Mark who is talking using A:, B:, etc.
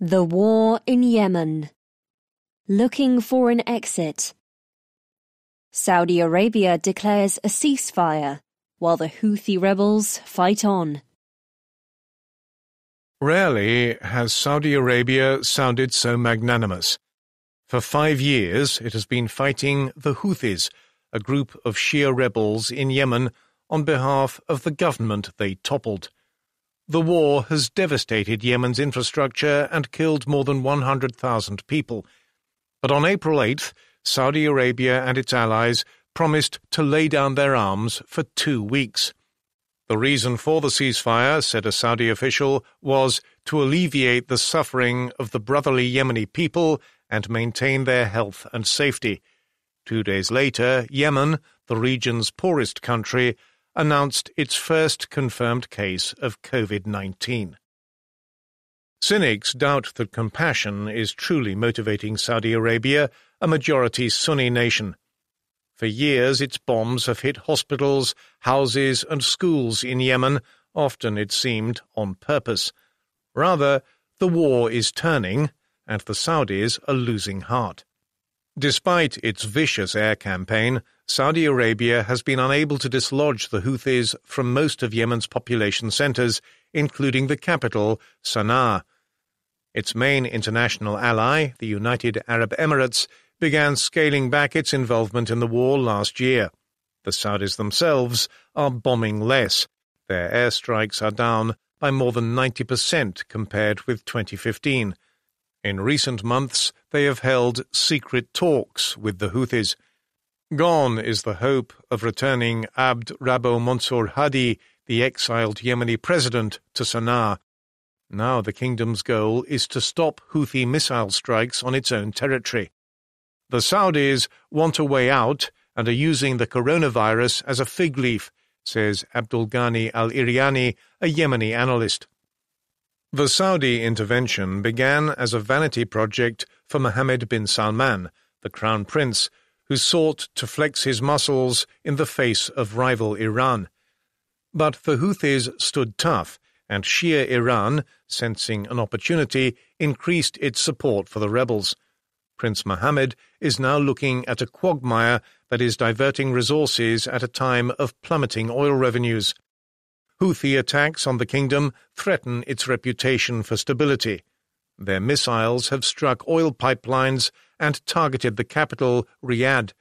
A: The war in Yemen. Looking for an exit. Saudi Arabia declares a ceasefire, while the Houthi rebels fight on.
B: Rarely has Saudi Arabia sounded so magnanimous. For 5 years it has been fighting the Houthis, a group of Shia rebels in Yemen, on behalf of the government they toppled. The war has devastated Yemen's infrastructure and killed more than 100,000 people. But on April 8th, Saudi Arabia and its allies promised to lay down their arms for 2 weeks. The reason for the ceasefire, said a Saudi official, was to alleviate the suffering of the brotherly Yemeni people and maintain their health and safety. 2 days later, Yemen, the region's poorest country, announced its first confirmed case of COVID-19. Cynics doubt that compassion is truly motivating Saudi Arabia, a majority Sunni nation. For years its bombs have hit hospitals, houses and schools in Yemen, often, it seemed, on purpose. Rather, the war is turning, and the Saudis are losing heart. Despite its vicious air campaign, Saudi Arabia has been unable to dislodge the Houthis from most of Yemen's population centres, including the capital, Sana'a. Its main international ally, the United Arab Emirates, began scaling back its involvement in the war last year. The Saudis themselves are bombing less. Their airstrikes are down by more than 90% compared with 2015. In recent months, they have held secret talks with the Houthis. Gone is the hope of returning Abd Rabbo Mansour Hadi, the exiled Yemeni president, to Sana'a. Now the kingdom's goal is to stop Houthi missile strikes on its own territory. The Saudis want a way out and are using the coronavirus as a fig leaf, says Abdul Ghani al-Iriani, a Yemeni analyst. The Saudi intervention began as a vanity project for Mohammed bin Salman, the crown prince, who sought to flex his muscles in the face of rival Iran. But the Houthis stood tough, and Shia Iran, sensing an opportunity, increased its support for the rebels. Prince Mohammed is now looking at a quagmire that is diverting resources at a time of plummeting oil revenues. Houthi attacks on the kingdom threaten its reputation for stability. Their missiles have struck oil pipelines and targeted the capital, Riyadh.